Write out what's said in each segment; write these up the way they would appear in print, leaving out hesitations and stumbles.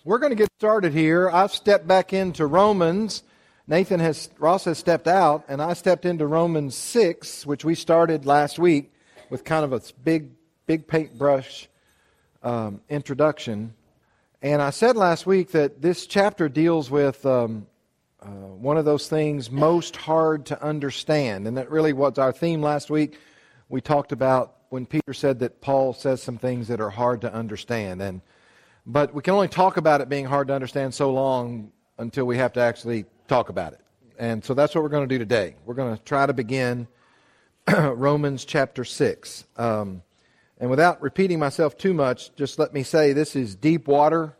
We're going to get started here. I've stepped back into Romans. Ross has stepped out, and I stepped into Romans 6, which we started last week with kind of a big paintbrush introduction. And I said last week that this chapter deals with one of those things most hard to understand. And that really was our theme last week. We talked about when Peter said that Paul says some things that are hard to understand. But we can only talk about it being hard to understand so long until we have to actually talk about it. And so that's what we're going to do today. We're going to try to begin Romans chapter 6. And without repeating myself too much, just let me say this is deep water.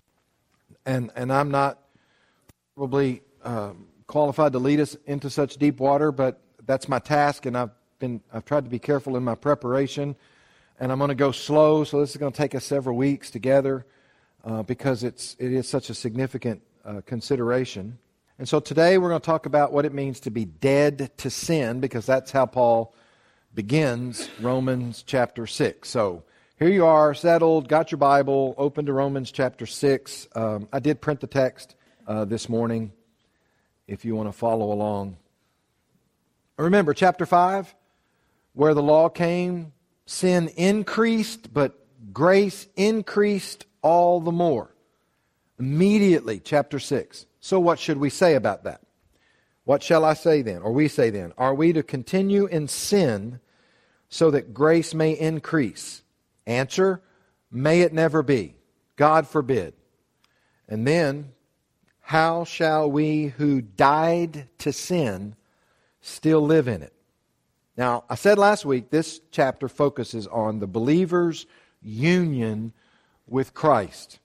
And I'm not probably qualified to lead us into such deep water, but that's my task, and I've tried to be careful in my preparation, and I'm going to go slow. So this is going to take us several weeks together because it is such a significant consideration. And so today we're going to talk about what it means to be dead to sin, because that's how Paul begins Romans chapter 6. So here you are, settled, got your Bible, open to Romans chapter 6. I did print the text this morning if you want to follow along. Remember, chapter 5, where the law came, sin increased, but grace increased all the more. Immediately, chapter 6. So what should we say about that? What shall I say then, or we say then? Are we to continue in sin so that grace may increase? Answer, may it never be. God forbid. And then, how shall we who died to sin still live in it? Now, I said last week, this chapter focuses on the believer's union with Christ.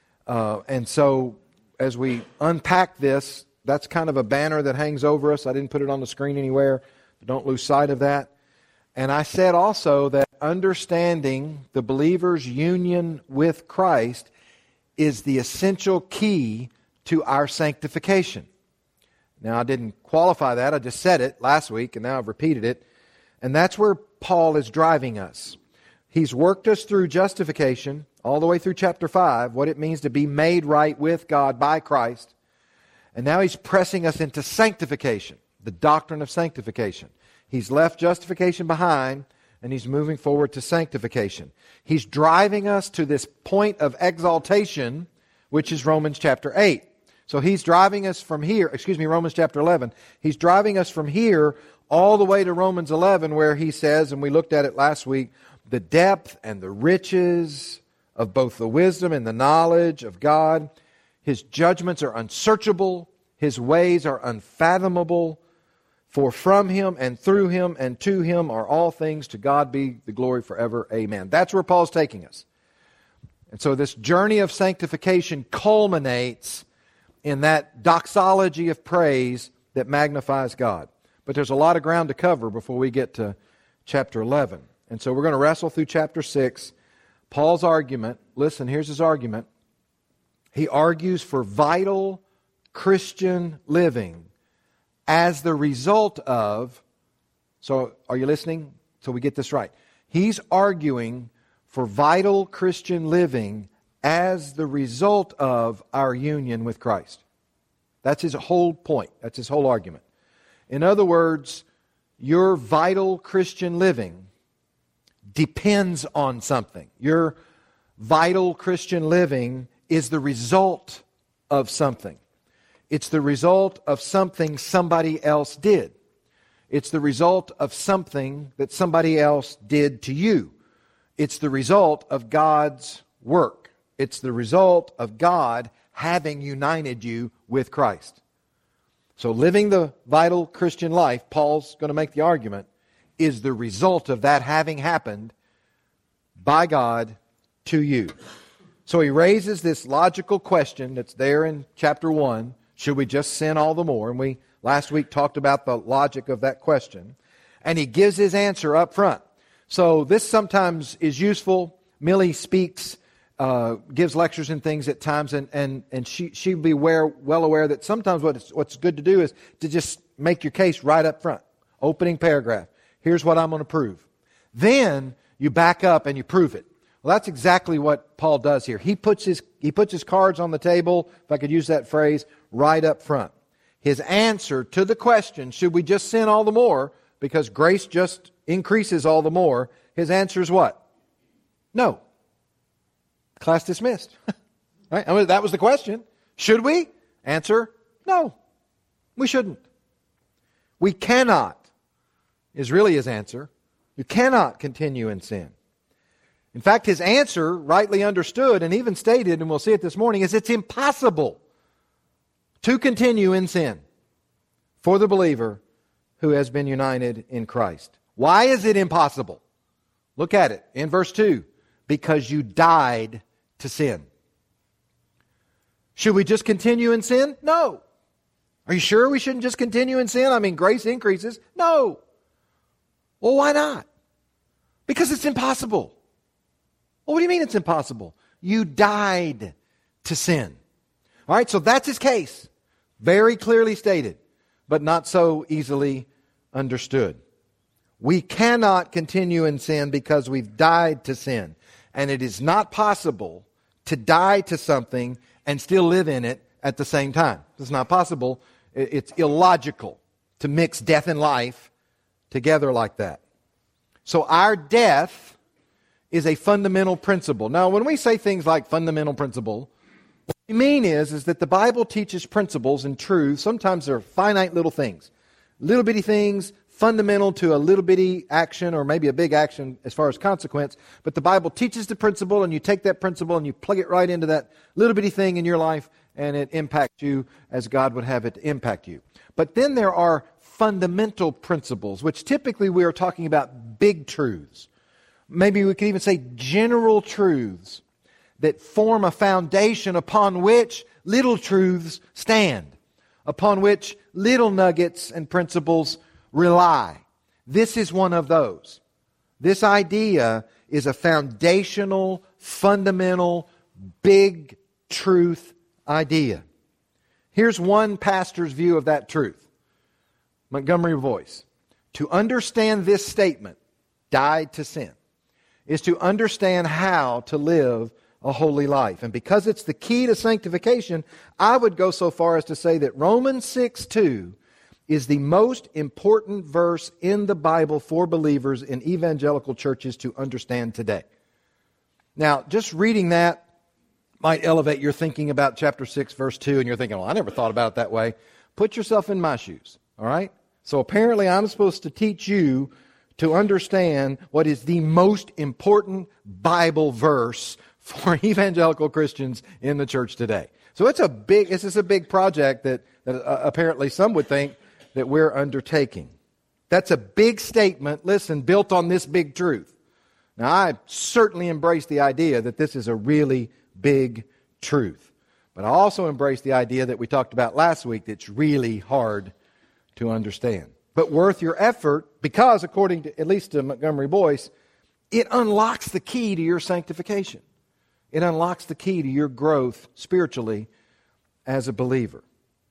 And so, as we unpack this, that's kind of a banner that hangs over us. I didn't put it on the screen anywhere, but don't lose sight of that. And I said also that understanding the believer's union with Christ is the essential key to our sanctification. Now, I didn't qualify that. I just said it last week, and now I've repeated it. And that's where Paul is driving us. He's worked us through justification, all the way through chapter 5, what it means to be made right with God by Christ. And now he's pressing us into sanctification, the doctrine of sanctification. He's left justification behind, and he's moving forward to sanctification. He's driving us to this point of exaltation, which is Romans chapter 8. So he's driving us from here, Romans chapter 11. He's driving us from here all the way to Romans 11, where he says, and we looked at it last week, the depth and the riches of both the wisdom and the knowledge of God. His judgments are unsearchable. His ways are unfathomable. For from Him and through Him and to Him are all things. To God be the glory forever. Amen. That's where Paul's taking us. And so this journey of sanctification culminates in that doxology of praise that magnifies God. But there's a lot of ground to cover before we get to chapter 11. And so we're going to wrestle through chapter 6. Paul's argument, listen, here's his argument. He argues for vital Christian living as the result of, so are you listening? So we get this right. He's arguing for vital Christian living as the result of our union with Christ. That's his whole point. That's his whole argument. In other words, your vital Christian living depends on something. Your vital Christian living is the result of something. It's the result of something somebody else did. It's the result of something that somebody else did to you. It's the result of God's work. It's the result of God having united you with Christ. So living the vital Christian life, Paul's going to make the argument, is the result of that having happened by God to you. So he raises this logical question that's there in chapter 1. Should we just sin all the more? And we last week talked about the logic of that question. And he gives his answer up front. So this sometimes is useful. Millie speaks, gives lectures and things at times, and she'd be well aware that sometimes what's good to do is to just make your case right up front. Opening paragraph. Here's what I'm going to prove. Then you back up and you prove it. Well, that's exactly what Paul does here. He puts his cards on the table, if I could use that phrase, right up front. His answer to the question, should we just sin all the more because grace just increases all the more, his answer is what? No. Class dismissed. Right? I mean, that was the question. Should we? Answer, no. We shouldn't. We cannot, is really his answer. You cannot continue in sin. In fact, his answer, rightly understood and even stated, and we'll see it this morning, is it's impossible to continue in sin for the believer who has been united in Christ. Why is it impossible? Look at it in verse 2. Because you died to sin. Should we just continue in sin? No. Are you sure we shouldn't just continue in sin? I mean, grace increases. No. Well, why not? Because it's impossible. Well, what do you mean it's impossible? You died to sin. All right, so that's his case. Very clearly stated, but not so easily understood. We cannot continue in sin because we've died to sin. And it is not possible to die to something and still live in it at the same time. It's not possible. It's illogical to mix death and life together like that. So our death is a fundamental principle. Now, when we say things like fundamental principle, what we mean is that the Bible teaches principles and truths. Sometimes they're finite little things. Little bitty things, fundamental to a little bitty action or maybe a big action as far as consequence. But the Bible teaches the principle, and you take that principle and you plug it right into that little bitty thing in your life, and it impacts you as God would have it to impact you. But then there are fundamental principles, which typically we are talking about big truths. Maybe we could even say general truths that form a foundation upon which little truths stand, upon which little nuggets and principles rely. This is one of those. This idea is a foundational, fundamental, big truth idea. Here's one pastor's view of that truth. Montgomery Boice. To understand this statement, died to sin, is to understand how to live a holy life. And because it's the key to sanctification, I would go so far as to say that Romans 6:2 is the most important verse in the Bible for believers in evangelical churches to understand today. Now, just reading that might elevate your thinking about chapter 6, verse 2, and you're thinking, well, I never thought about it that way. Put yourself in my shoes, all right? So apparently I'm supposed to teach you to understand what is the most important Bible verse for evangelical Christians in the church today. So this is a big project that apparently some would think that we're undertaking. That's a big statement, listen, built on this big truth. Now, I certainly embrace the idea that this is a really big truth. But I also embrace the idea that we talked about last week that's really hard to understand. But worth your effort because, according to, at least to Montgomery Boice, it unlocks the key to your sanctification. It unlocks the key to your growth spiritually as a believer.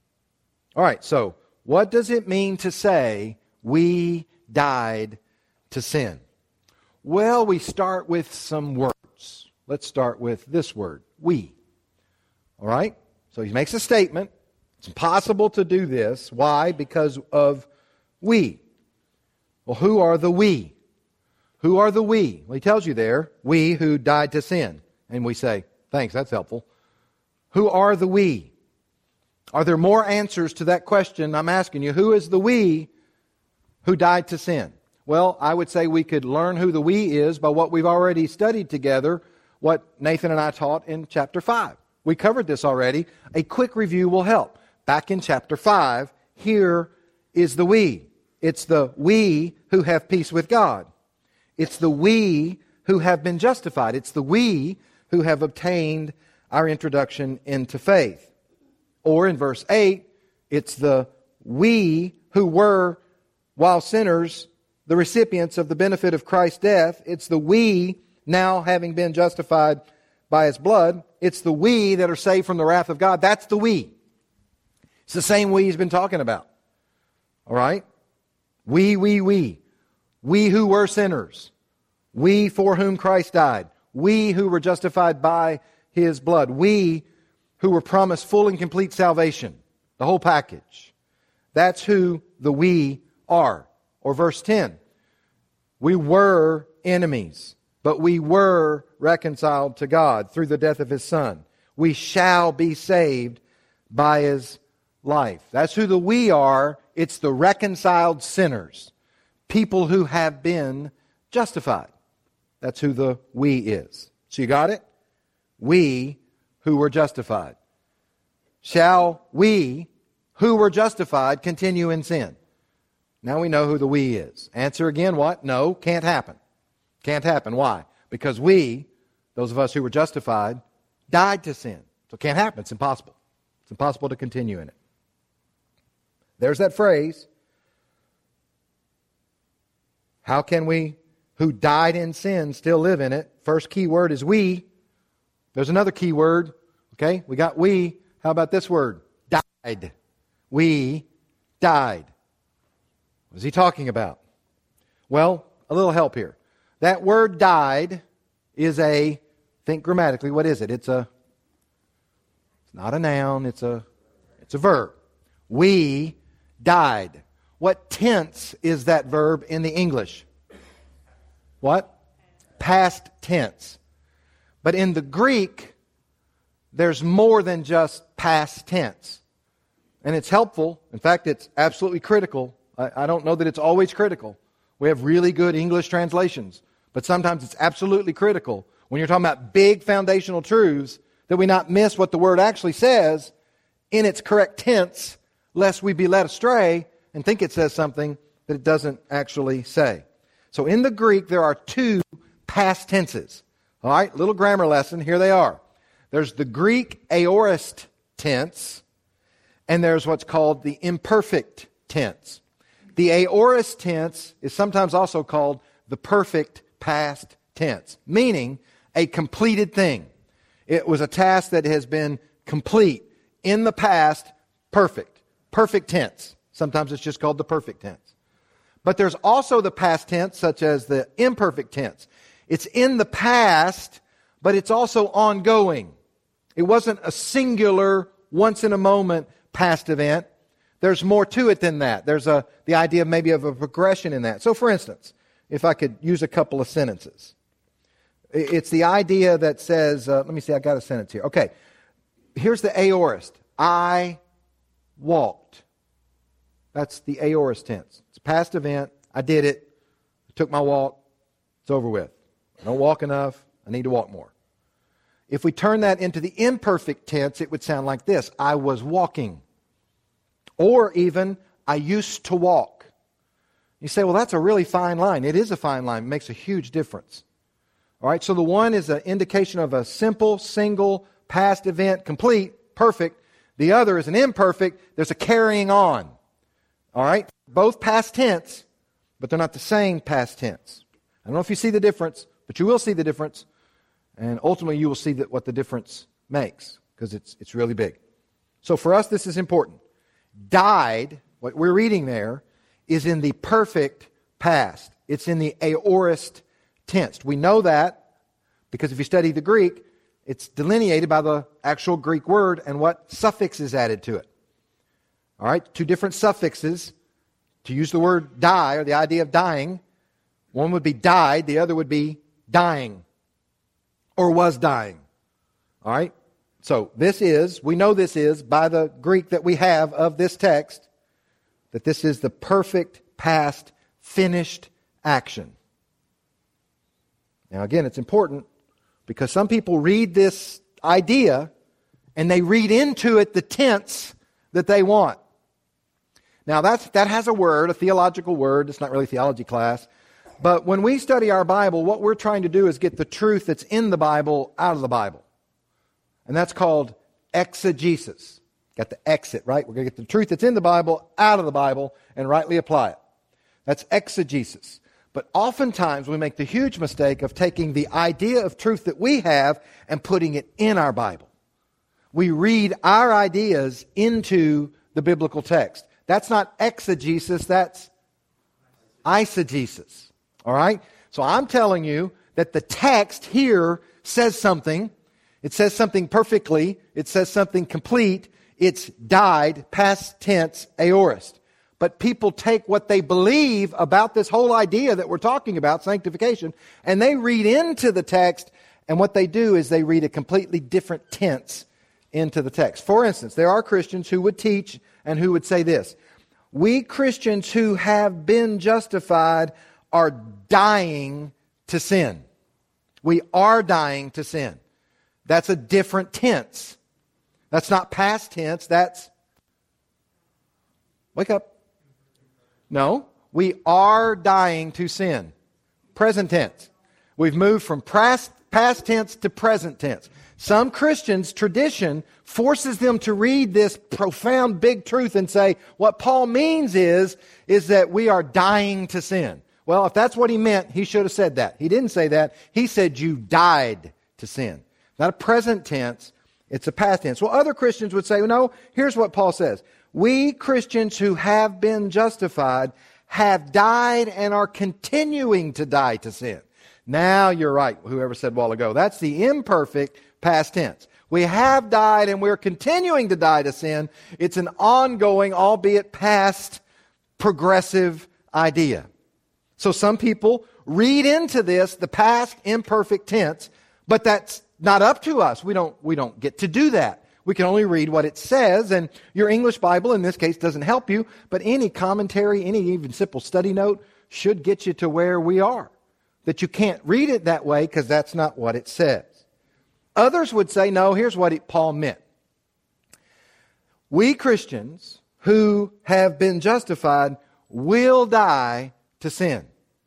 All right, so what does it mean to say we died to sin? Well, we start with some words. Let's start with this word, we. All right? So he makes a statement. It's impossible to do this. Why? Because of we. Well, who are the we? Who are the we? Well, he tells you there, we who died to sin. And we say, thanks, that's helpful. Who are the we? Are there more answers to that question I'm asking you? Who is the we who died to sin? Well, I would say we could learn who the we is by what we've already studied together, what Nathan and I taught in chapter 5. We covered this already. A quick review will help. Back in chapter 5, here is the we. It's the we who have peace with God. It's the we who have been justified. It's the we who have obtained our introduction into faith. Or in verse 8, it's the we who were, while sinners, the recipients of the benefit of Christ's death. It's the we, now having been justified by His blood. It's the we that are saved from the wrath of God. That's the we. It's the same we He's been talking about. All right? We. We who were sinners. We for whom Christ died. We who were justified by His blood. We who were promised full and complete salvation. The whole package. That's who the we are. Or verse 10. We were enemies, but we were reconciled to God through the death of His Son. We shall be saved by His life. That's who the we are. It's the reconciled sinners. People who have been justified. That's who the we is. So you got it? We who were justified. Shall we who were justified continue in sin? Now we know who the we is. Answer again, what? No, can't happen. Can't happen. Why? Because we, those of us who were justified, died to sin. So it can't happen. It's impossible. It's impossible to continue in it. There's that phrase. How can we who died in sin still live in it? First key word is we. There's another key word. Okay, we got we. How about this word? Died. We died. What is he talking about? Well, a little help here. That word died is think grammatically, what is it? It's not a noun, it's a verb. We died. What tense is that verb in the English? What? Past tense. But in the Greek, there's more than just past tense. And it's helpful. In fact, it's absolutely critical. I don't know that it's always critical. We have really good English translations. But sometimes it's absolutely critical when you're talking about big foundational truths that we not miss what the word actually says in its correct tense, lest we be led astray and think it says something that it doesn't actually say. So in the Greek, there are two past tenses. All right, little grammar lesson. Here they are. There's the Greek aorist tense, and there's what's called the imperfect tense. The aorist tense is sometimes also called the perfect past tense, meaning a completed thing. It was a task that has been complete in the past, perfect. Perfect tense. Sometimes it's just called the perfect tense. But there's also the past tense, such as the imperfect tense. It's in the past, but it's also ongoing. It wasn't a singular, once-in-a-moment past event. There's more to it than that. There's the idea maybe of a progression in that. So, for instance, if I could use a couple of sentences. It's the idea that says, let me see, I got a sentence here. Okay, here's the aorist. I walked. That's the aorist tense. It's a past event. I did it. I took my walk. It's over with. I don't walk enough. I need to walk more. If we turn that into the imperfect tense, it would sound like this. I was walking. Or even, I used to walk. You say, well, that's a really fine line. It is a fine line. It makes a huge difference. All right, so the one is an indication of a simple, single, past event, complete, perfect. The other is an imperfect. There's a carrying on. All right, both past tense, but they're not the same past tense. I don't know if you see the difference, but you will see the difference. And ultimately, you will see what the difference makes, because it's really big. So for us, this is important. Died, what we're reading there, is in the perfect past. It's in the aorist tense. We know that because if you study the Greek, it's delineated by the actual Greek word and what suffix is added to it. All right, two different suffixes to use the word die, or the idea of dying. One would be died, the other would be dying, or was dying. All right, so we know this is, by the Greek that we have of this text, that this is the perfect past, finished action. Now again, it's important because some people read this idea and they read into it the tense that they want. Now that has a word, a theological word. It's not really theology class. But when we study our Bible, what we're trying to do is get the truth that's in the Bible out of the Bible. And that's called exegesis. Got the exit, right? We're going to get the truth that's in the Bible out of the Bible and rightly apply it. That's exegesis. But oftentimes we make the huge mistake of taking the idea of truth that we have and putting it in our Bible. We read our ideas into the biblical text. That's not exegesis, that's eisegesis. All right? So I'm telling you that the text here says something. It says something perfectly. It says something complete. It's died, past tense, aorist. But people take what they believe about this whole idea that we're talking about, sanctification, and they read into the text, and what they do is they read a completely different tense into the text. For instance, there are Christians who would teach and who would say this: we Christians who have been justified are dying to sin. We are dying to sin. That's a different tense. That's not past tense. That's, wake up. No, we are dying to sin. Present tense. We've moved from past tense to present tense. Some Christians' tradition forces them to read this profound big truth and say, what Paul means is that we are dying to sin. Well, if that's what he meant, he should have said that. He didn't say that. He said you died to sin. Not a present tense, it's a past tense. Well, other Christians would say, no, here's what Paul says. We Christians who have been justified have died and are continuing to die to sin. Now you're right, whoever said a while ago. That's the imperfect past tense. We have died and we're continuing to die to sin. It's an ongoing, albeit past, progressive idea. So some people read into this the past imperfect tense, but that's not up to us. We don't get to do that. We can only read what it says, and your English Bible in this case doesn't help you, but any commentary, any even simple study note should get you to where we are. That you can't read it that way because that's not what it says. Others would say, no, here's what Paul meant. We Christians who have been justified will die to sin.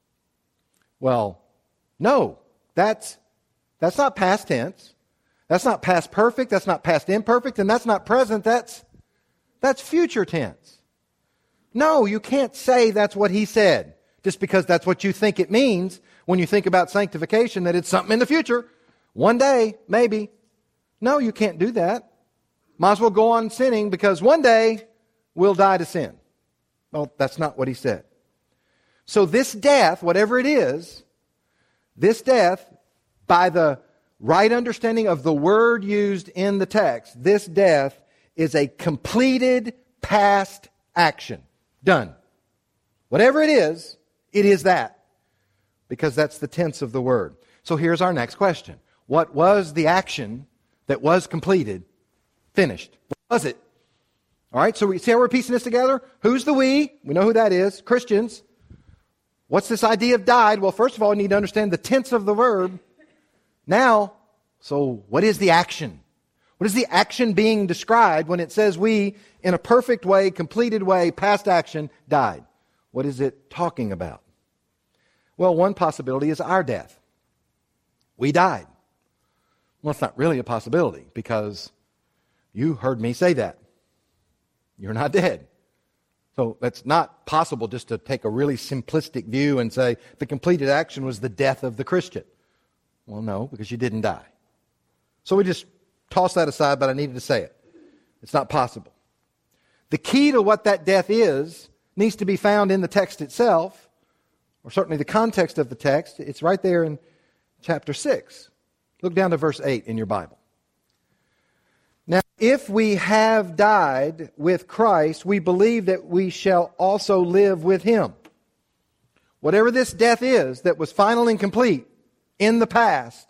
Well, no, that's not past tense. That's not past perfect. That's not past imperfect. And that's not present. That's future tense. No, you can't say that's what he said just because that's what you think it means when you think about sanctification, that it's something in the future. One day, maybe. No, you can't do that. Might as well go on sinning because one day we'll die to sin. Well, that's not what he said. So this death, whatever it is, this death, by the right understanding of the word used in the text, this death is a completed past action. Done. Whatever it is that. Because that's the tense of the word. So here's our next question. What was the action that was completed, finished? What was it? All right, so we see how we're piecing this together? Who's the we? We know who that is. Christians. What's this idea of died? Well, first of all, we need to understand the tense of the verb. Now, so what is the action? What is the action being described when it says we, in a perfect way, completed way, past action, died? What is it talking about? Well, one possibility is our death. We died. Well, it's not really a possibility because you heard me say that. You're not dead. So it's not possible just to take a really simplistic view and say the completed action was the death of the Christian. Well, no, because you didn't die. So we just toss that aside, but I needed to say it. It's not possible. The key to what that death is needs to be found in the text itself, or certainly the context of the text. It's right there in chapter 6. Look down to verse 8 in your Bible. Now, if we have died with Christ, we believe that we shall also live with Him. Whatever this death is that was final and complete in the past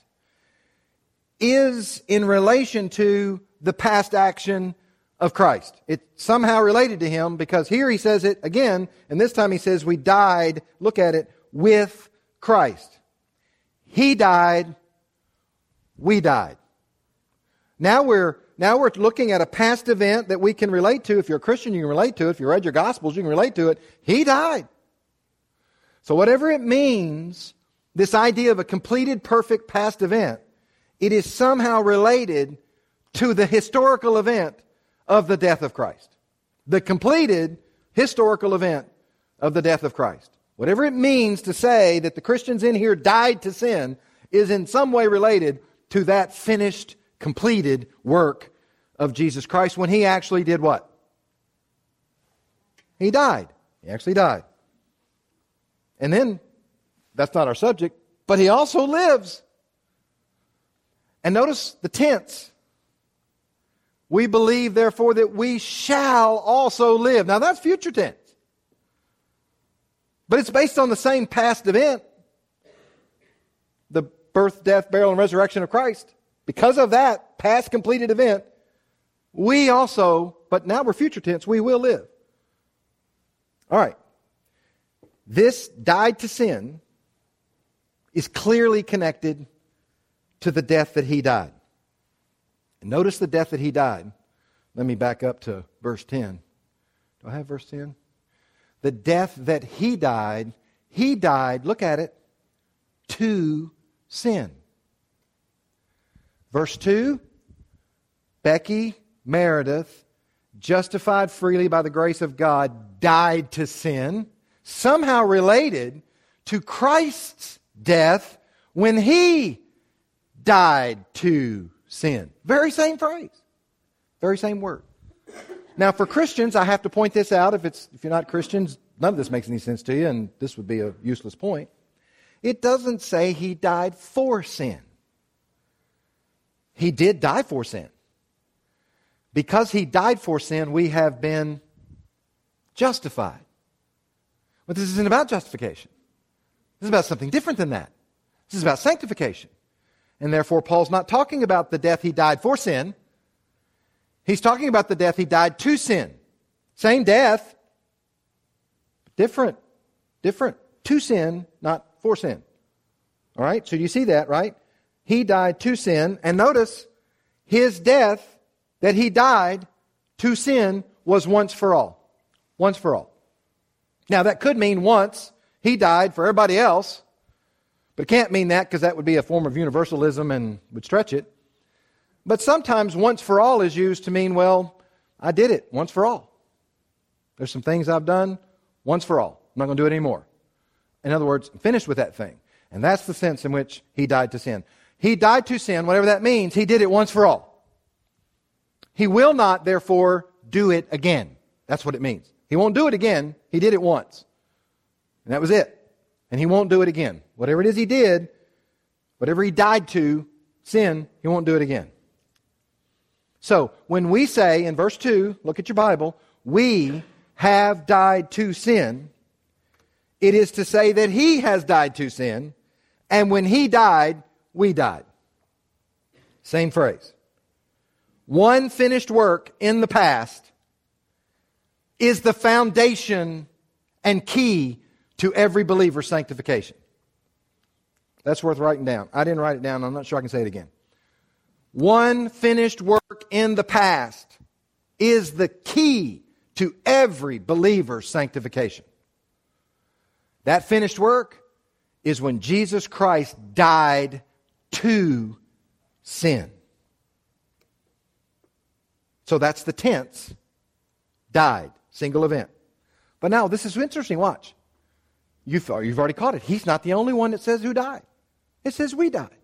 is in relation to the past action of Christ. It's somehow related to Him because here he says it again, and this time he says we died, look at it, with Christ. He died, we died. Now we're looking at a past event that we can relate to. If you're a Christian, you can relate to it. If you read your Gospels, you can relate to it. He died. So whatever it means, this idea of a completed, perfect past event, it is somehow related to the historical event of the death of Christ. The completed historical event of the death of Christ. Whatever it means to say that the Christians in here died to sin is in some way related to that finished, completed work of Jesus Christ when He actually did what? He died. He actually died. And then, that's not our subject, but He also lives. And notice the tense. We believe, therefore, that we shall also live. Now that's future tense. But it's based on the same past event. The birth, death, burial, and resurrection of Christ. Because of that past completed event, we also, but now we're future tense, we will live. All right. This died to sin is clearly connected to the death that he died. And notice the death that he died. Let me back up to verse 10. Do I have verse 10? The death that he died, look at it, to sin. Verse 2, Becky Meredith, justified freely by the grace of God, died to sin, somehow related to Christ's death when he died to sin. Very same phrase. Very same word. Now for Christians, I have to point this out. If you're not Christians, none of this makes any sense to you, and this would be a useless point. It doesn't say he died for sin. He did die for sin. Because he died for sin, we have been justified. But this isn't about justification. This is about something different than that. This is about sanctification. And therefore, Paul's not talking about the death he died for sin. He's talking about the death he died to sin. Same death, different. To sin, not for sin. All right, so you see that, right? He died to sin. And notice, his death that he died to sin was once for all. Once for all. Now, that could mean once he died for everybody else, but it can't mean that because that would be a form of universalism and would stretch it. But sometimes once for all is used to mean, well, I did it once for all. There's some things I've done once for all. I'm not going to do it anymore. In other words, I'm finished with that thing. And that's the sense in which he died to sin. He died to sin, whatever that means, he did it once for all. He will not, therefore, do it again. That's what it means. He won't do it again. He did it once. And that was it. And he won't do it again. Whatever it is he did, whatever he died to, sin, he won't do it again. So, when we say in verse 2, look at your Bible, we have died to sin, it is to say that he has died to sin, and when he died, we died. Same phrase. One finished work in the past is the foundation and key to every believer's sanctification. That's worth writing down. I didn't write it down. I'm not sure I can say it again. One finished work in the past is the key to every believer's sanctification. That finished work is when Jesus Christ died to sin. So that's the tense. Died. Single event. But now this is interesting. Watch. You've already caught it. He's not the only one that says who died. It says we died.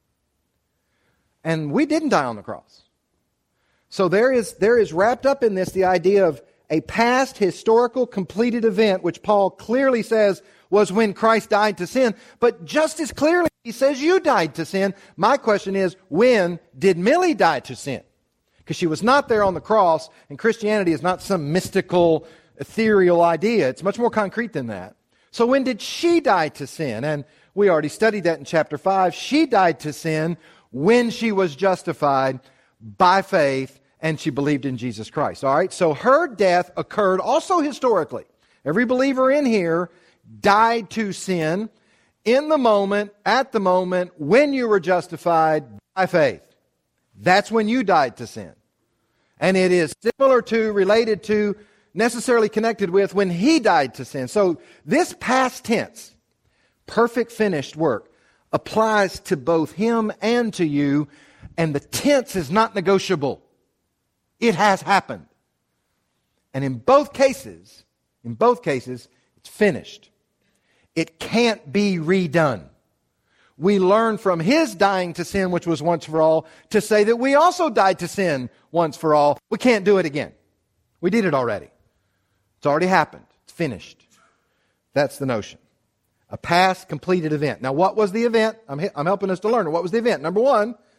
And we didn't die on the cross. So there is wrapped up in this the idea of a past historical completed event, which Paul clearly says was when Christ died to sin. But just as clearly, he says you died to sin. My question is, when did Millie die to sin? Because she was not there on the cross, and Christianity is not some mystical, ethereal idea. It's much more concrete than that. So when did she die to sin? And we already studied that in chapter 5. She died to sin when she was justified by faith and she believed in Jesus Christ. All right, so her death occurred also historically. Every believer in here died to sin in the moment, at the moment, when you were justified by faith. That's when you died to sin. And it is similar to, related to, necessarily connected with when he died to sin. So this past tense, perfect finished work, applies to both him and to you, and the tense is not negotiable. It has happened. And in both cases, it's finished. It can't be redone. We learn from his dying to sin, which was once for all, to say that we also died to sin once for all. We can't do it again. We did it already. It's already happened. It's finished. That's the notion. A past completed event. Now, what was the event? I'm helping us to learn it. What was the event? Number one,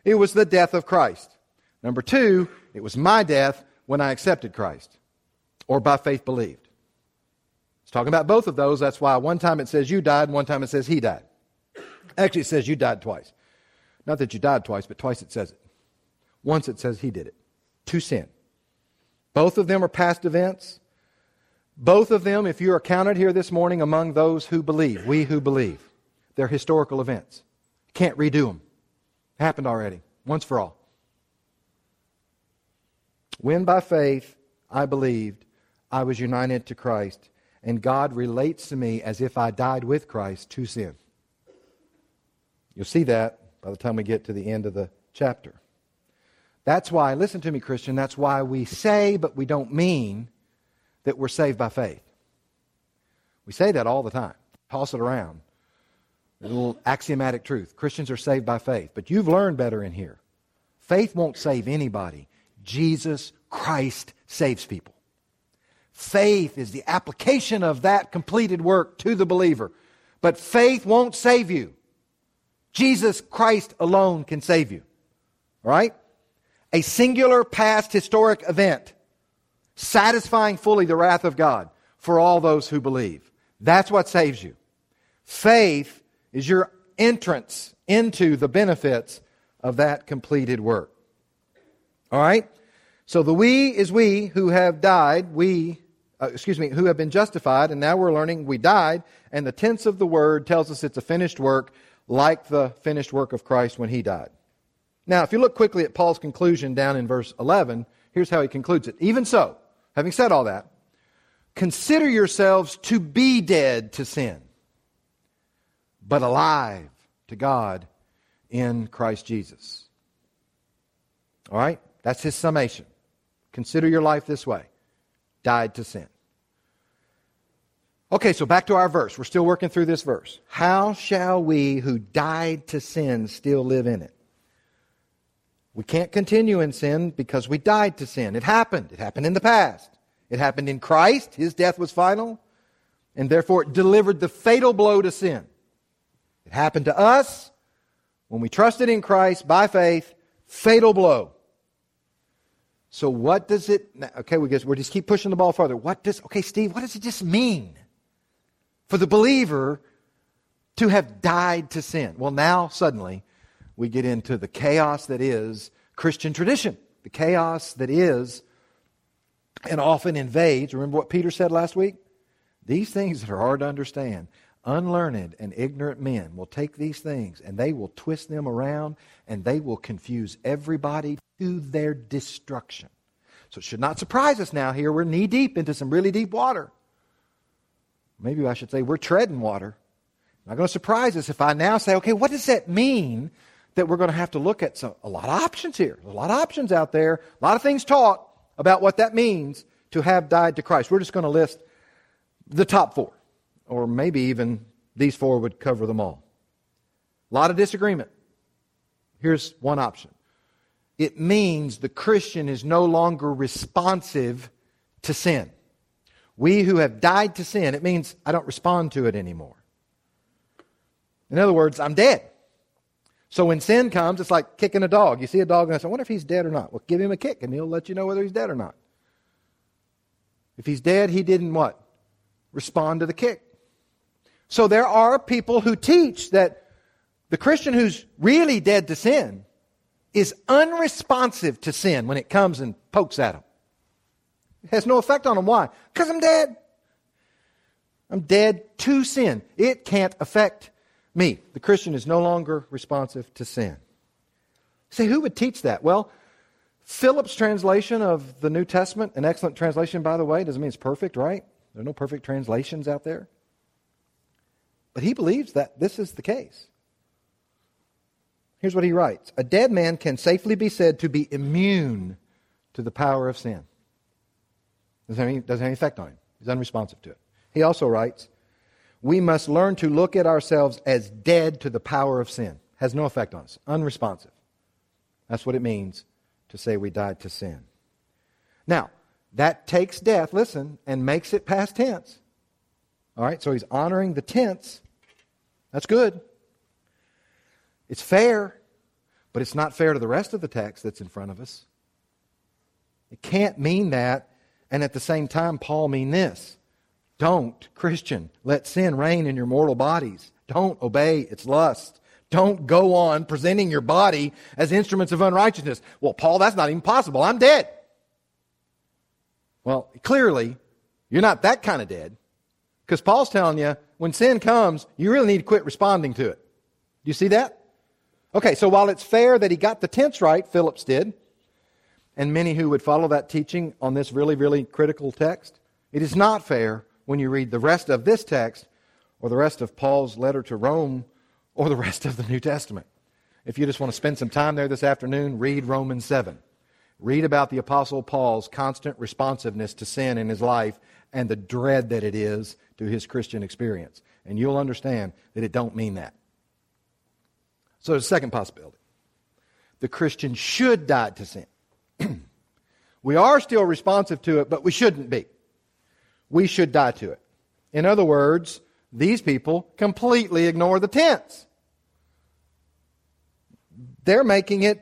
it was the death of Christ. Number 2, it was my death when I accepted Christ, or by faith believed. It's talking about both of those. That's why one time it says you died, and one time it says he died. Actually, it says you died twice. Not that you died twice, but twice it says it. Once it says he did it. To sin. Both of them are past events. Both of them, if you are counted here this morning among those who believe, we who believe, they're historical events. Can't redo them. Happened already, once for all. When by faith I believed, I was united to Christ, and God relates to me as if I died with Christ to sin. You'll see that by the time we get to the end of the chapter. That's why, listen to me, Christian, that's why we say, but we don't mean that we're saved by faith. We say that all the time. Toss it around. A little axiomatic truth. Christians are saved by faith. But you've learned better in here. Faith won't save anybody. Jesus Christ saves people. Faith is the application of that completed work to the believer. But faith won't save you. Jesus Christ alone can save you. All right? A singular past historic event satisfying fully the wrath of God for all those who believe. That's what saves you. Faith is your entrance into the benefits of that completed work. All right? So the we is we who have died, who have been justified, and now we're learning we died, and the tense of the word tells us it's a finished work, like the finished work of Christ when he died. Now, if you look quickly at Paul's conclusion down in verse 11, here's how he concludes it. Even so, having said all that, consider yourselves to be dead to sin, but alive to God in Christ Jesus. All right? That's his summation. Consider your life this way. Died to sin. Okay, so back to our verse. We're still working through this verse. How shall we who died to sin still live in it? We can't continue in sin because we died to sin. It happened. It happened in the past. It happened in Christ. His death was final. And therefore it delivered the fatal blow to sin. It happened to us when we trusted in Christ by faith. Fatal blow. So what does it... Okay, we just keep pushing the ball further. Okay, Steve, what does it just mean for the believer to have died to sin? Well, now suddenly we get into the chaos that is Christian tradition. The chaos that is and often invades. Remember what Peter said last week? These things that are hard to understand. Unlearned and ignorant men will take these things and they will twist them around and they will confuse everybody to their destruction. So it should not surprise us now here. We're knee deep into some really deep water. Maybe I should say we're treading water. Not going to surprise us if I now say, okay, what does that mean that we're going to have to look at a lot of options here. There's a lot of options out there. A lot of things taught about what that means to have died to Christ. We're just going to list the top 4. Or maybe even these 4 would cover them all. A lot of disagreement. Here's one option. It means the Christian is no longer responsive to sin. We who have died to sin, it means I don't respond to it anymore. In other words, I'm dead. So when sin comes, it's like kicking a dog. You see a dog and I say, I wonder if he's dead or not. Well, give him a kick and he'll let you know whether he's dead or not. If he's dead, he didn't what? Respond to the kick. So there are people who teach that the Christian who's really dead to sin is unresponsive to sin when it comes and pokes at him. It has no effect on him. Why? Because I'm dead. I'm dead to sin. It can't affect me. The Christian is no longer responsive to sin. Say, who would teach that? Well, Philip's translation of the New Testament, an excellent translation, by the way, doesn't mean it's perfect, right? There are no perfect translations out there. But he believes that this is the case. Here's what he writes. A dead man can safely be said to be immune to the power of sin. Doesn't have any effect on him. He's unresponsive to it. He also writes, we must learn to look at ourselves as dead to the power of sin. Has no effect on us. Unresponsive. That's what it means to say we died to sin. Now, that takes death, listen, and makes it past tense. All right, so he's honoring the tense. That's good. It's fair. But it's not fair to the rest of the text that's in front of us. It can't mean that, and at the same time, Paul mean this. Don't, Christian, let sin reign in your mortal bodies. Don't obey its lust. Don't go on presenting your body as instruments of unrighteousness. Well, Paul, that's not even possible. I'm dead. Well, clearly, you're not that kind of dead. Because Paul's telling you, when sin comes, you really need to quit responding to it. Do you see that? Okay, so while it's fair that he got the tense right, Phillips did, and many who would follow that teaching on this really, really critical text, it is not fair when you read the rest of this text or the rest of Paul's letter to Rome or the rest of the New Testament. If you just want to spend some time there this afternoon, read Romans 7. Read about the Apostle Paul's constant responsiveness to sin in his life and the dread that it is to his Christian experience. And you'll understand that it don't mean that. So there's a second possibility. The Christian should die to sin. We are still responsive to it, but we shouldn't be. We should die to it. In other words, these people completely ignore the tense. They're making it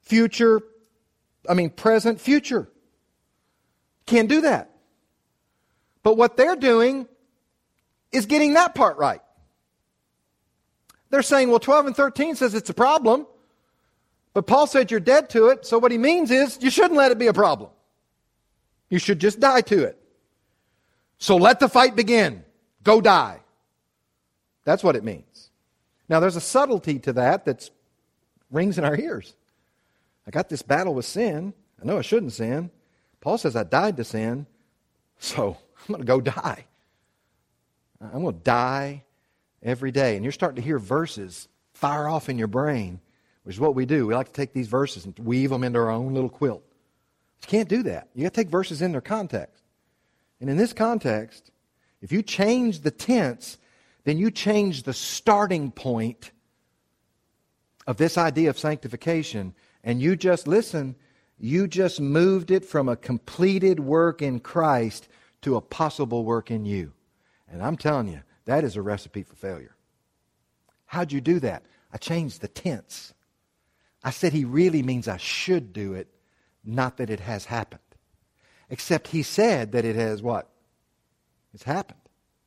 present future. Can't do that. But what they're doing is getting that part right. They're saying, well, 12 and 13 says it's a problem, but Paul said you're dead to it, so what he means is you shouldn't let it be a problem. You should just die to it. So let the fight begin. Go die. That's what it means. Now, there's a subtlety to that rings in our ears. I got this battle with sin. I know I shouldn't sin. Paul says I died to sin, so I'm going to go die. I'm going to die every day. And you're starting to hear verses fire off in your brain, which is what we do. We like to take these verses and weave them into our own little quilt. You can't do that. You got to take verses in their context. And in this context, if you change the tense, then you change the starting point of this idea of sanctification. And you just moved it from a completed work in Christ to a possible work in you. And I'm telling you, that is a recipe for failure. How'd you do that? I changed the tense. I said he really means I should do it, not that it has happened. Except he said that it has what? It's happened.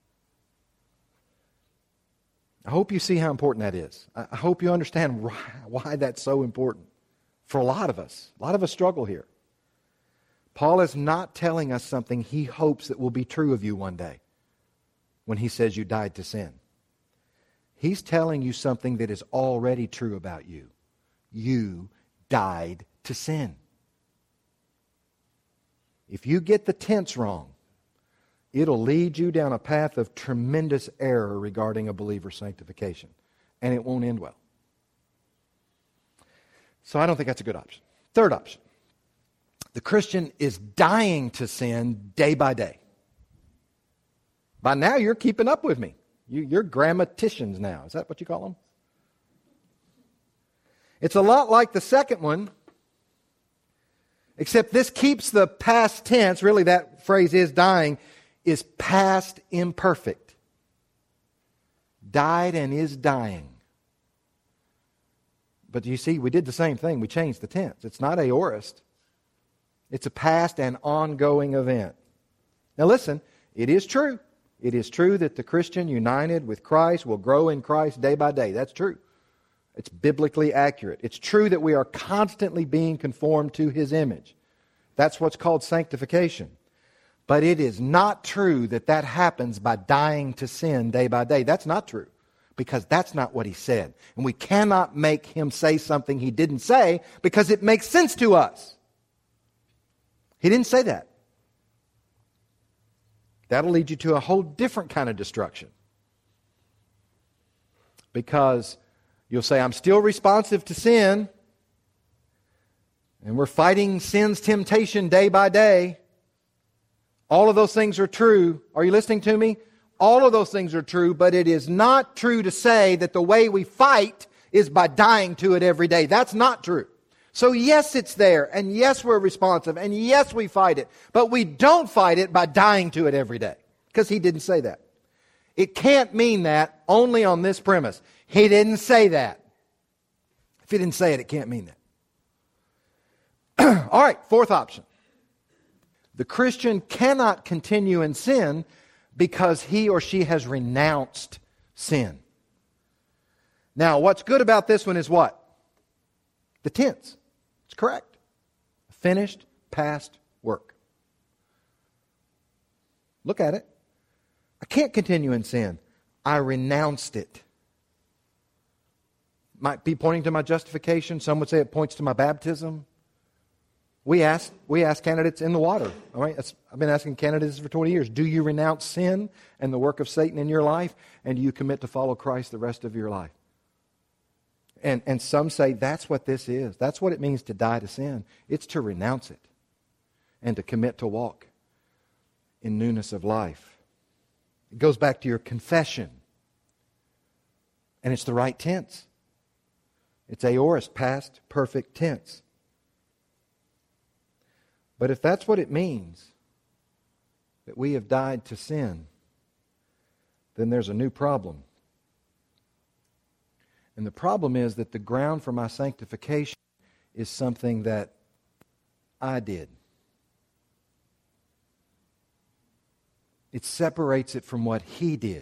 I hope you see how important that is. I hope you understand why that's so important for a lot of us. A lot of us struggle here. Paul is not telling us something he hopes that will be true of you one day when he says you died to sin. He's telling you something that is already true about you. You died to sin. If you get the tense wrong, it'll lead you down a path of tremendous error regarding a believer's sanctification. And it won't end well. So I don't think that's a good option. Third option. The Christian is dying to sin day by day. By now you're keeping up with me. You're grammaticians now. Is that what you call them? It's a lot like the second one, except this keeps the past tense, really that phrase is dying, is past imperfect. Died and is dying. But you see, we did the same thing. We changed the tense. It's not aorist. It's a past and ongoing event. Now listen, it is true. It is true that the Christian united with Christ will grow in Christ day by day. That's true. It's biblically accurate. It's true that we are constantly being conformed to His image. That's what's called sanctification. But it is not true that that happens by dying to sin day by day. That's not true, because that's not what He said. And we cannot make Him say something He didn't say because it makes sense to us. He didn't say that. That'll lead you to a whole different kind of destruction. Because you'll say, I'm still responsive to sin, and we're fighting sin's temptation day by day. All of those things are true. Are you listening to me? All of those things are true, but it is not true to say that the way we fight is by dying to it every day. That's not true. So yes, it's there, and yes, we're responsive, and yes, we fight it, but we don't fight it by dying to it every day, because He didn't say that. It can't mean that only on this premise. He didn't say that. If it didn't say it, it can't mean that. All right, fourth option. The Christian cannot continue in sin because he or she has renounced sin. Now, what's good about this one is what? The tense. It's correct. Finished, past work. Look at it. I can't continue in sin. I renounced it. Might be pointing to my justification. Some would say it points to my baptism. We ask candidates in the water. All right? I've been asking candidates for 20 years. Do you renounce sin and the work of Satan in your life? And do you commit to follow Christ the rest of your life? And some say that's what this is. That's what it means to die to sin. It's to renounce it and to commit to walk in newness of life. It goes back to your confession. And it's the right tense. It's aorist, past perfect tense. But if that's what it means, that we have died to sin, then there's a new problem. And the problem is that the ground for my sanctification is something that I did. It separates it from what He did.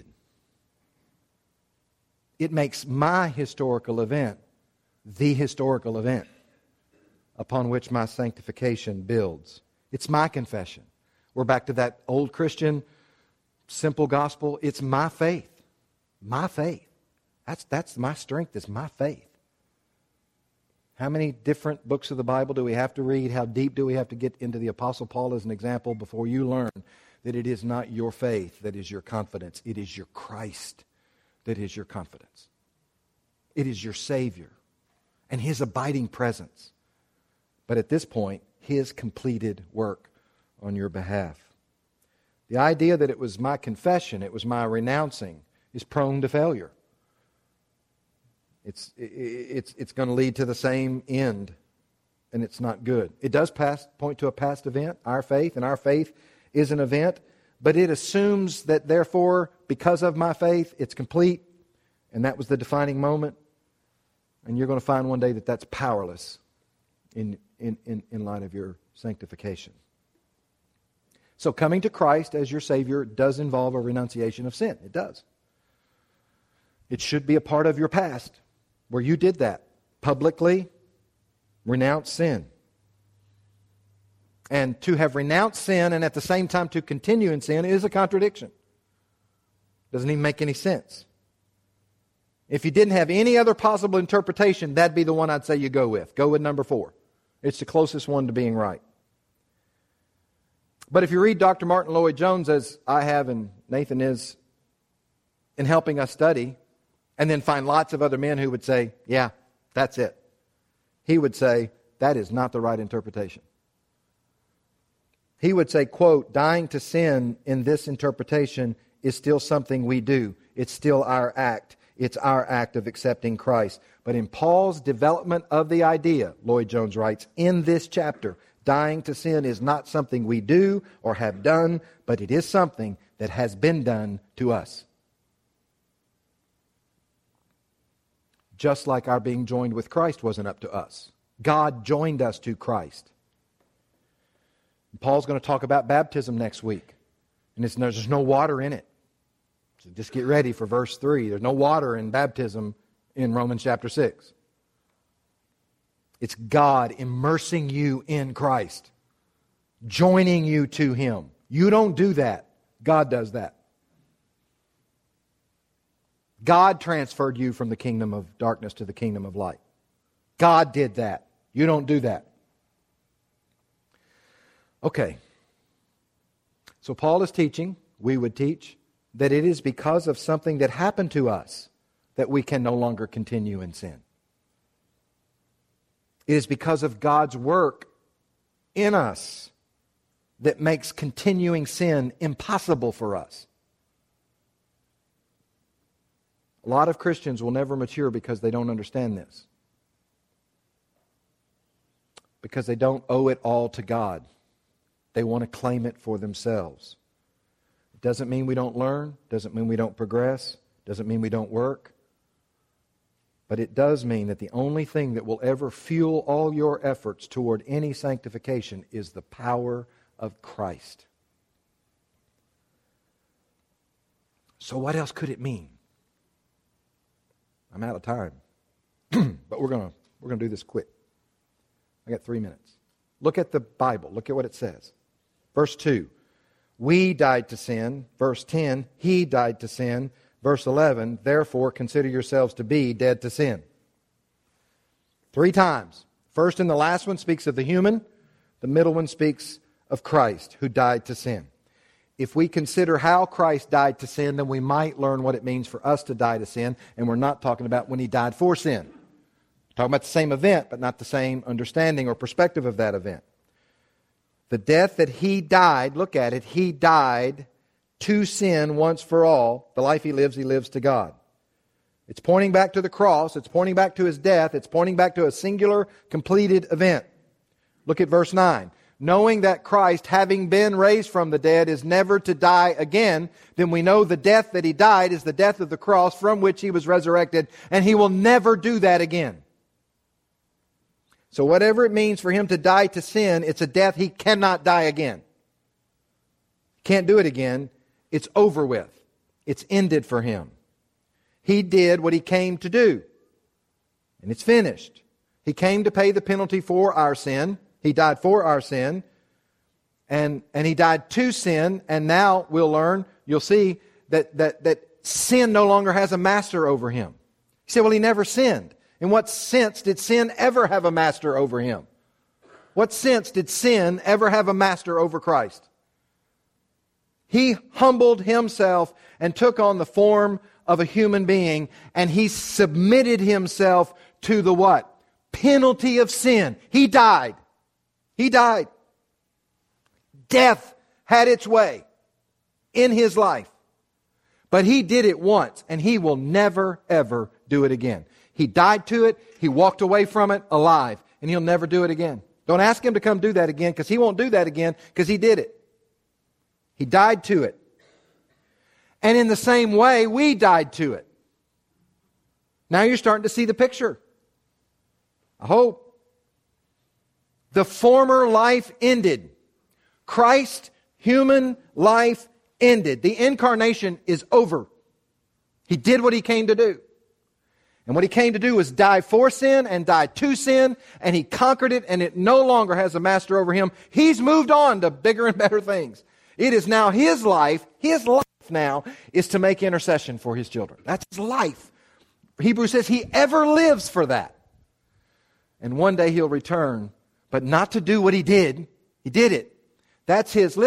It makes my historical event the historical event upon which my sanctification builds. It's my confession. We're back to that old Christian simple gospel. It's my faith. My faith. That's my strength, is my faith. How many different books of the Bible do we have to read? How deep do we have to get into the Apostle Paul as an example before you learn that it is not your faith that is your confidence. It is your Christ that is your confidence. It is your Savior and His abiding presence. But at this point, His completed work on your behalf. The idea that it was my confession, it was my renouncing, is prone to failure. It's going to lead to the same end, and it's not good. It does point to a past event, our faith, and our faith is an event, but it assumes that therefore, because of my faith, it's complete, and that was the defining moment, and you're going to find one day that that's powerless in light of your sanctification. So coming to Christ as your Savior does involve a renunciation of sin. It does. It should be a part of your past where you did that. Publicly renounce sin. And to have renounced sin and at the same time to continue in sin is a contradiction. Doesn't even make any sense. If you didn't have any other possible interpretation, that'd be the one I'd say you go with. Go with number 4. It's the closest one to being right. But if you read Dr. Martin Lloyd-Jones, as I have and Nathan is, in helping us study, and then find lots of other men who would say, yeah, that's it. He would say, that is not the right interpretation. He would say, quote, dying to sin in this interpretation is still something we do. It's still our act. It's our act of accepting Christ. But in Paul's development of the idea, Lloyd-Jones writes, in this chapter, dying to sin is not something we do or have done, but it is something that has been done to us. Just like our being joined with Christ wasn't up to us. God joined us to Christ. Paul's going to talk about baptism next week. And there's no water in it. So just get ready for verse 3. There's no water in baptism in Romans chapter 6. It's God immersing you in Christ. Joining you to Him. You don't do that. God does that. God transferred you from the kingdom of darkness to the kingdom of light. God did that. You don't do that. Okay. So Paul is teaching, we would teach, that it is because of something that happened to us that we can no longer continue in sin. It is because of God's work in us that makes continuing sin impossible for us. A lot of Christians will never mature because they don't understand this. Because they don't owe it all to God. They want to claim it for themselves. It doesn't mean we don't learn. Doesn't mean we don't progress. Doesn't mean we don't work. But it does mean that the only thing that will ever fuel all your efforts toward any sanctification is the power of Christ. So what else could it mean? I'm out of time. But we're going to do this quick. I got 3 minutes. Look at the Bible. Look at what it says. Verse 2, we died to sin. Verse 10, he died to sin. Verse 11, therefore consider yourselves to be dead to sin. 3 times. First and the last one speaks of the human. The middle one speaks of Christ who died to sin. If we consider how Christ died to sin, then we might learn what it means for us to die to sin. And we're not talking about when he died for sin. We're talking about the same event, but not the same understanding or perspective of that event. The death that he died, look at it, he died to sin once for all. The life he lives to God. It's pointing back to the cross. It's pointing back to his death. It's pointing back to a singular, completed event. Look at verse 9. Knowing that Christ, having been raised from the dead, is never to die again, then we know the death that he died is the death of the cross from which he was resurrected, and he will never do that again. So whatever it means for him to die to sin, it's a death he cannot die again. Can't do it again. It's over with. It's ended for him. He did what he came to do. And it's finished. He came to pay the penalty for our sin. He died for our sin. And he died to sin. And now we'll learn, you'll see, that sin no longer has a master over him. You say, well, he never sinned. In what sense did sin ever have a master over him? What sense did sin ever have a master over Christ? He humbled himself and took on the form of a human being, and he submitted himself to the what? Penalty of sin. He died. He died. Death had its way in his life. But he did it once, and he will never, ever do it again. He died to it. He walked away from it alive, and he'll never do it again. Don't ask him to come do that again, because he won't do that again, because he did it. He died to it. And in the same way, we died to it. Now you're starting to see the picture. I hope. The former life ended. Christ's human life ended. The incarnation is over. He did what he came to do. And what he came to do was die for sin and die to sin, and he conquered it, and it no longer has a master over him. He's moved on to bigger and better things. It is now his life now is to make intercession for his children. That's his life. Hebrews says he ever lives for that. And one day he'll return, but not to do what he did. He did it. That's his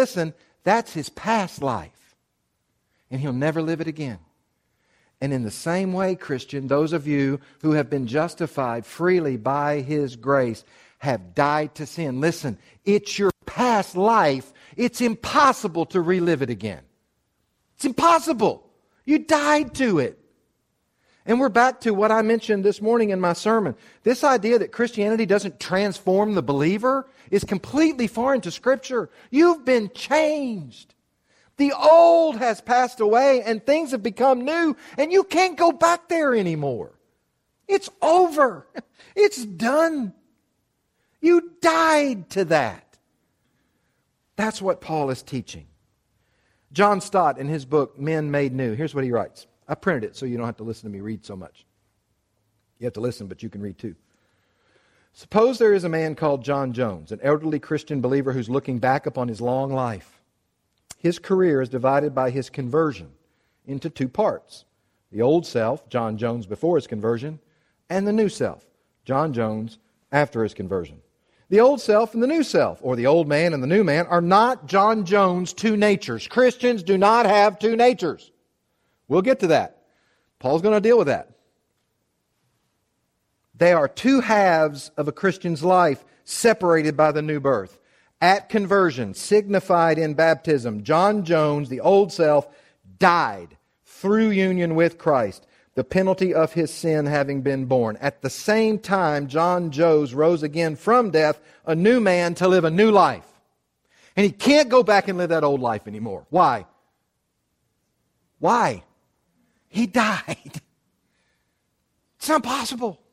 past life. And he'll never live it again. And in the same way, Christian, those of you who have been justified freely by his grace have died to sin. Listen, it's your past life. It's impossible to relive it again. It's impossible. You died to it. And we're back to what I mentioned this morning in my sermon. This idea that Christianity doesn't transform the believer is completely foreign to Scripture. You've been changed. The old has passed away and things have become new, and you can't go back there anymore. It's over. It's done. You died to that. That's what Paul is teaching. John Stott, in his book, Men Made New, here's what he writes. I printed it so you don't have to listen to me read so much. You have to listen, but you can read too. Suppose there is a man called John Jones, an elderly Christian believer who's looking back upon his long life. His career is divided by his conversion into 2 parts. The old self, John Jones before his conversion, and the new self, John Jones after his conversion. The old self and the new self, or the old man and the new man, are not John Jones' 2 natures. Christians do not have 2 natures. We'll get to that. Paul's going to deal with that. They are 2 halves of a Christian's life separated by the new birth. At conversion, signified in baptism, John Jones, the old self, died through union with Christ, the penalty of his sin having been borne. At the same time, John Jones rose again from death, a new man to live a new life. And he can't go back and live that old life anymore. Why? Why? He died. It's not possible.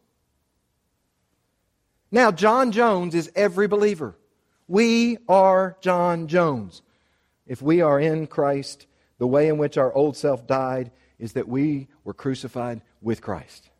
Now, John Jones is every believer. We are John Jones. If we are in Christ, the way in which our old self died is that we were crucified with Christ.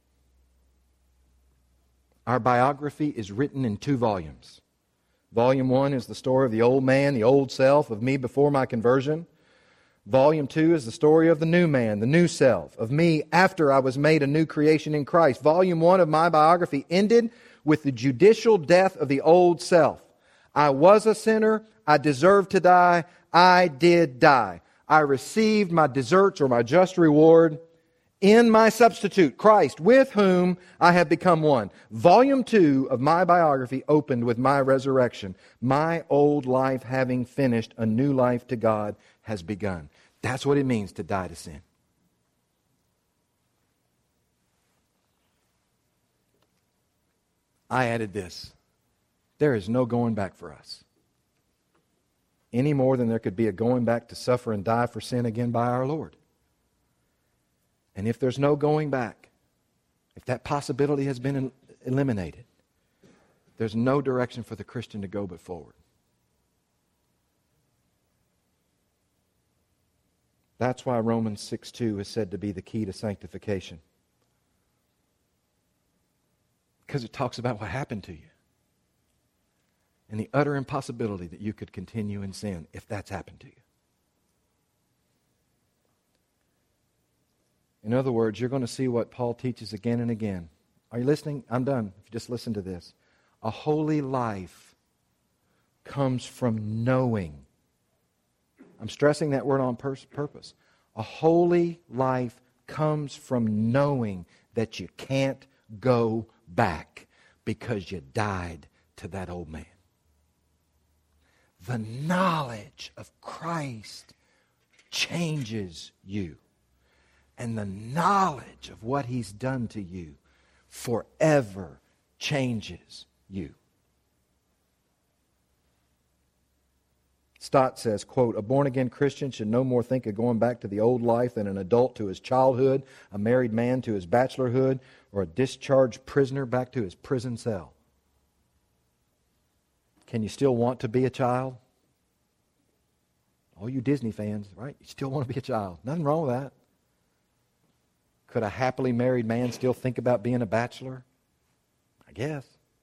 Our biography is written in 2 volumes. Volume 1 is the story of the old man, the old self, of me before my conversion. Volume 2 is the story of the new man, the new self, of me after I was made a new creation in Christ. Volume 1 of my biography ended with the judicial death of the old self. I was a sinner. I deserved to die. I did die. I received my deserts or my just reward in my substitute, Christ, with whom I have become one. Volume 2 of my biography opened with my resurrection. My old life having finished, a new life to God has begun. That's what it means to die to sin. I added this. There is no going back for us. Any more than there could be a going back to suffer and die for sin again by our Lord. And if there's no going back, if that possibility has been eliminated, there's no direction for the Christian to go but forward. That's why Romans 6:2 is said to be the key to sanctification. Because it talks about what happened to you. And the utter impossibility that you could continue in sin if that's happened to you. In other words, you're going to see what Paul teaches again and again. Are you listening? I'm done. If you just listen to this. A holy life comes from knowing. I'm stressing that word on purpose. A holy life comes from knowing that you can't go back because you died to that old man. The knowledge of Christ changes you. And the knowledge of what He's done to you forever changes you. Stott says, quote, "A born-again Christian should no more think of going back to the old life than an adult to his childhood, a married man to his bachelorhood, or a discharged prisoner back to his prison cell." Can you still want to be a child? All you Disney fans, right? You still want to be a child. Nothing wrong with that. Could a happily married man still think about being a bachelor? I guess.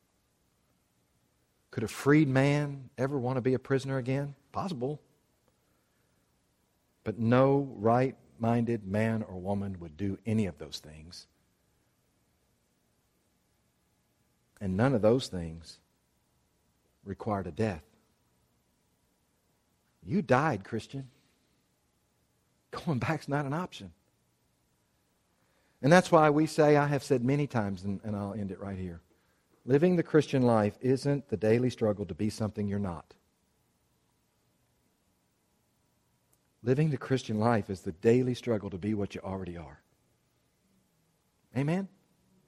Could a freed man ever want to be a prisoner again? Possible. But no right-minded man or woman would do any of those things. And none of those things required a death. You died, Christian. Going back's not an option. And that's why we say, I have said many times, and I'll end it right here, living the Christian life isn't the daily struggle to be something you're not. Living the Christian life is the daily struggle to be what you already are. Amen?